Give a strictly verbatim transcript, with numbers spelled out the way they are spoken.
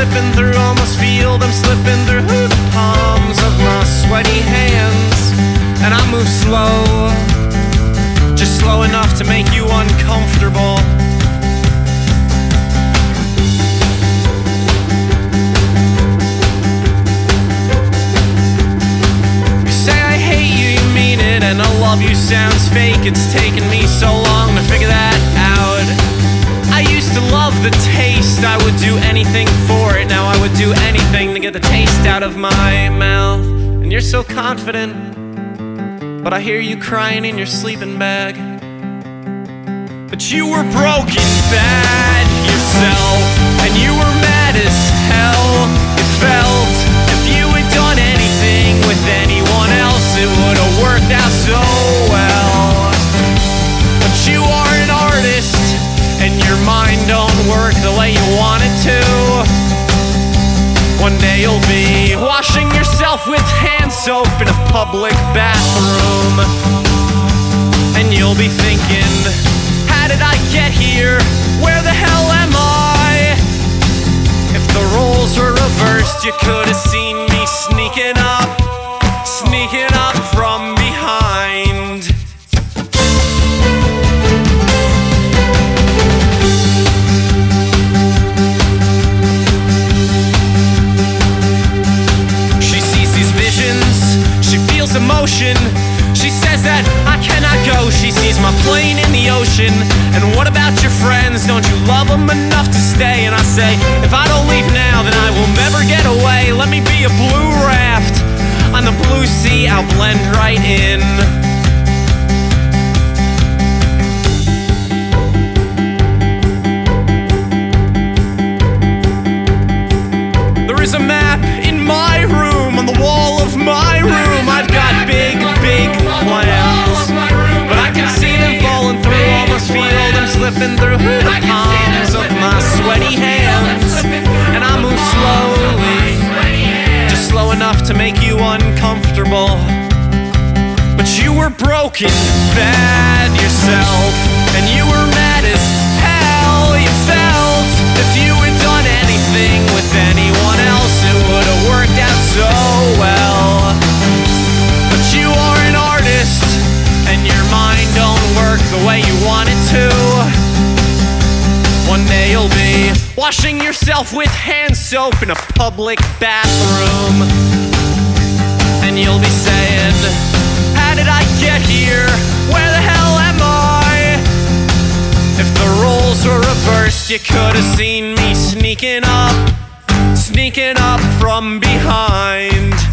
slipping through, almost feel them slipping through the palms of my sweaty hands. And I move slow, just slow enough to make you uncomfortable. You say I hate you, you mean it, and I love you sounds fake. It's taken me so long to figure that out. I used to love the taste, I would do anything for it. Now I would do anything to get the taste out of my mouth. And you're so confident, but I hear you crying in your sleeping bag. But you were broken bad yourself, and you were mad as hell. You felt if you had done anything with anyone else, it would have worked out so well. But you are an artist, and your mind don't work the way you want it to. One day you'll be washing yourself with hand soap in a public bathroom, and you'll be thinking, how did I get here? Where the hell am I? If the roles were reversed, you could have seen me sneaking up, sneaking up from behind. Emotion. She says that I cannot go. She sees my plane in the ocean. And what about your friends? Don't you love them enough to stay? And I say, if I don't leave now, then I will never get away. Let me be a blue raft on the blue sea. I'll blend right in. There is a map in my room, on the wall of my room. I've got big, big plans, but I can see them falling through, almost feel them slipping through the palms of my sweaty hands. And I move slowly, just slow enough to make you uncomfortable. But you were broken bad yourself, and you were mad as hell. You felt if you had done anything with anyone else, it would have worked out so well. But you are an artist, and your mind don't work the way you want it to. One day you'll be washing yourself with hand soap in a public bathroom, and you'll be saying, how did I get here? Where the hell am I? If the roles were reversed, you could have seen me sneaking up, sneaking up from behind.